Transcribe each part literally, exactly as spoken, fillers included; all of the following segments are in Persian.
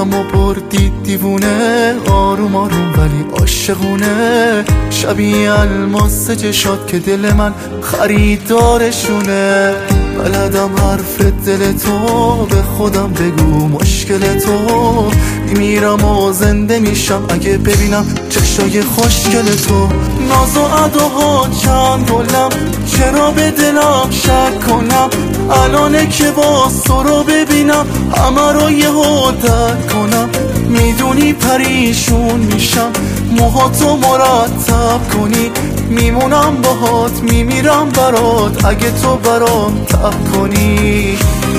دلم و بردی دیوونه، آروم آروم ولی عاشقونه، شبیه الماس چشات که دل من خریدارشونه. بلدم حرف دل تو، به خودم بگو مشکل تو، میمیرم و زنده میشم اگه ببینم چشای خوشگل تو. ناز و اداها چند دلم، چرا به دلم شک کنم، الانه که باز تو رو ببینم همه رو یهو درک کنم. میدونی پریشون میشم موهاتو مرتب کنی، میمونم باهات میمیرم برات اگه تو برام تب کنی.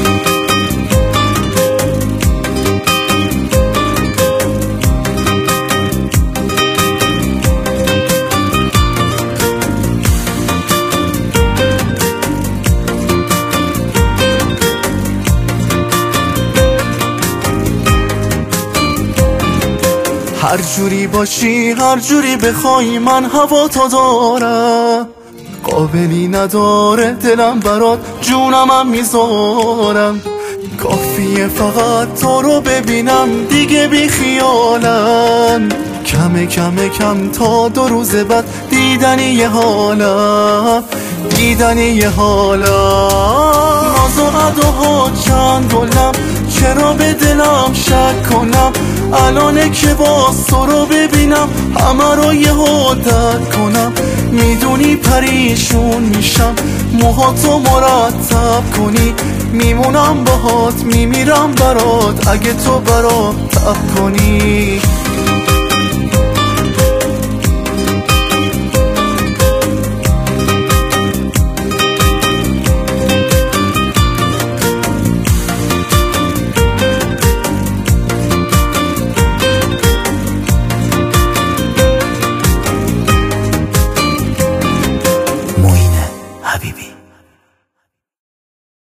هر جوری باشی هر جوری بخوای من هوا تا دارم، قابلی نداره دلم برات جونمم میذارم. کافیه فقط تو رو ببینم دیگه بی خیالم، کمه کمه کم تا دو روز بعد دیدنی یه حالم، دیدنی یه حالم. ناز و اداها چند دلم، چرا به دلم شک کنم، الانه که باز تو رو ببینم همه رو یهو درک کنم. میدونی پریشون میشم موهاتو مرتب کنی، میمونم باهات میمیرم برات اگه تو برام تب کنی.